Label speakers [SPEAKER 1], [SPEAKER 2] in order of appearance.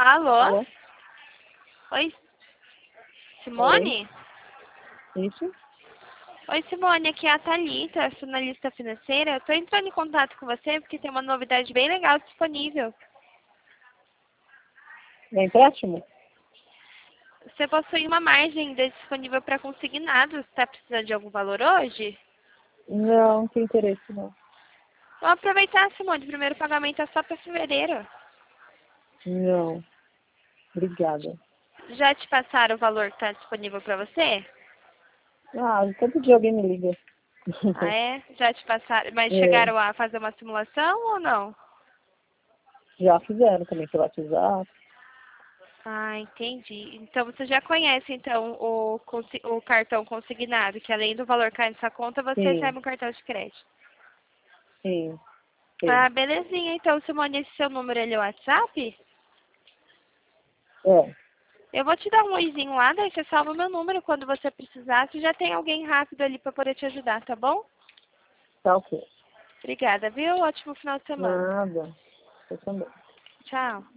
[SPEAKER 1] Alô?
[SPEAKER 2] Alô?
[SPEAKER 1] Oi,
[SPEAKER 2] Oi?
[SPEAKER 1] Simone?
[SPEAKER 2] Isso?
[SPEAKER 1] Oi, Simone, aqui é a Thalita, sou analista financeira. Eu tô entrando em contato com você porque tem uma novidade bem legal disponível.
[SPEAKER 2] É empréstimo?
[SPEAKER 1] Você possui uma margem ainda disponível para consignado. Você está precisando de algum valor hoje?
[SPEAKER 2] Não, não tem interesse não.
[SPEAKER 1] Vamos aproveitar, Simone. O primeiro pagamento é só para fevereiro.
[SPEAKER 2] Não, obrigada.
[SPEAKER 1] Já te passaram o valor que está disponível para você?
[SPEAKER 2] Ah, todo dia alguém me liga.
[SPEAKER 1] Ah, é? Já te passaram, mas
[SPEAKER 2] É,
[SPEAKER 1] chegaram a fazer uma simulação ou não?
[SPEAKER 2] já fizeram também pelo WhatsApp.
[SPEAKER 1] Ah, entendi. Então você já conhece então o cartão consignado, que além do valor cair na sua conta, você
[SPEAKER 2] Sim,
[SPEAKER 1] recebe um cartão de crédito.
[SPEAKER 2] sim, sim.
[SPEAKER 1] Ah, belezinha. Então, Simone, esse seu número ele é o WhatsApp?
[SPEAKER 2] É,
[SPEAKER 1] Eu vou te dar um oizinho lá, daí você salva o meu número quando você precisar. Se já tem alguém rápido ali para poder te ajudar, tá bom?
[SPEAKER 2] tá ok.
[SPEAKER 1] Obrigada, viu? Ótimo final de semana.
[SPEAKER 2] Nada. Eu também.
[SPEAKER 1] Tchau.